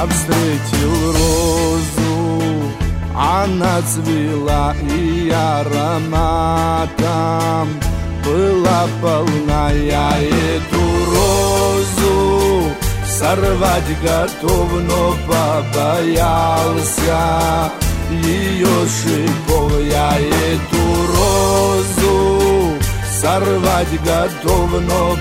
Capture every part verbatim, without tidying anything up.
Я встретил розу, она цвела и ароматом была полна. Я эту розу сорвать готов, но побоялся ее шипов. Я эту розу сорвать готов, но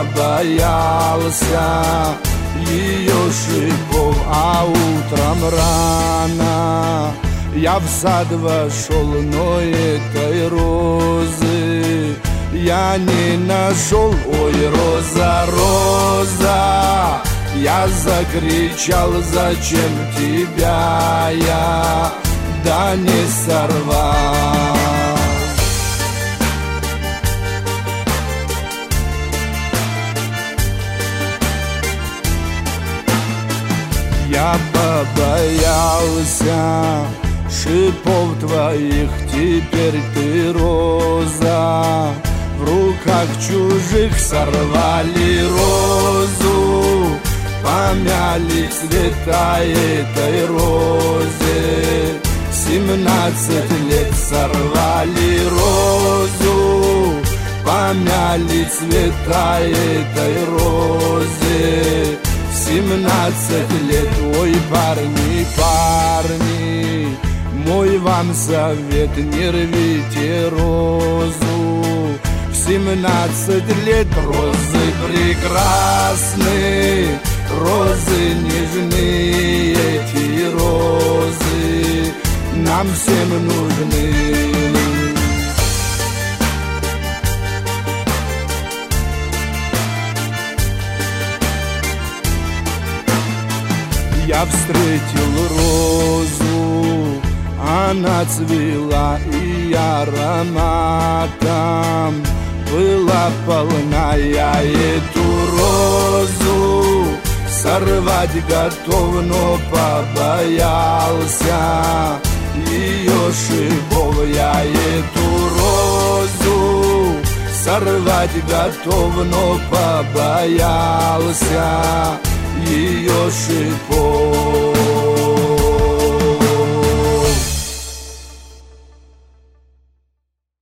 побоялся ее шипов. А утром рано я в сад вошел, но этой розы я не нашел. Ой, роза, роза, я закричал, зачем тебя я да не сорвал. Я побоялся шипов твоих, теперь ты, роза, в руках чужих сорвали розу, помяли цвета этой розе. Семнадцать лет сорвали розу, помяли цвета этой розе. Семнадцать лет, ой, парни, парни, мой вам совет, не рвите розу. В семнадцать лет розы прекрасны, розы нежны, эти розы нам всем нужны. Я встретил розу, она цвела и ароматом была полна. Я эту розу сорвать готов, но побоялся ее шипов. Я эту розу сорвать готов, но побоялся ее шипов.